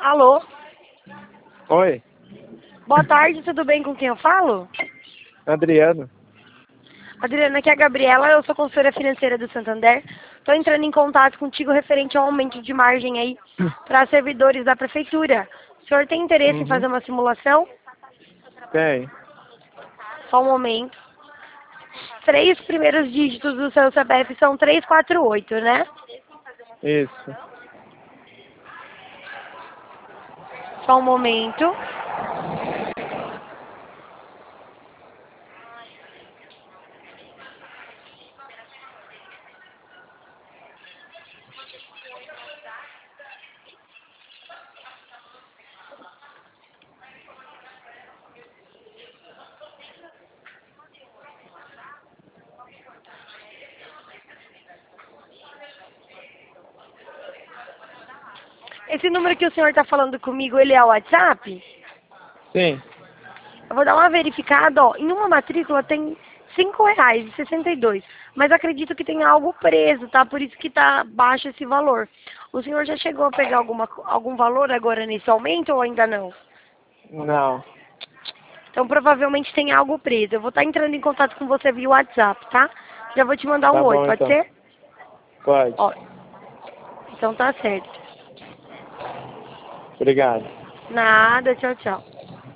Alô? Oi, Boa tarde, tudo bem com quem eu falo? Adriano. Adriana, aqui é a Gabriela, eu sou consultora financeira do Santander. Estou entrando em contato contigo referente ao aumento de margem aí para servidores da prefeitura. O senhor tem interesse em Uhum. fazer uma simulação? Tem. Só um momento. 3 primeiros dígitos do seu CPF são 348, né? Isso. Só um momento. Esse número que o senhor está falando comigo, ele é o WhatsApp? Sim. Eu vou dar uma verificada, ó. Em uma matrícula tem R$ 5,62. Mas acredito que tem algo preso, tá? Por isso que tá baixo esse valor. O senhor já chegou a pegar algum valor agora nesse aumento ou ainda não? Não. Então provavelmente tem algo preso. Eu vou estar entrando em contato com você via WhatsApp, tá? Já vou te mandar um Tá oi, bom pode então. ser? Pode. Ó, então tá certo. Obrigado. Nada, tchau, tchau.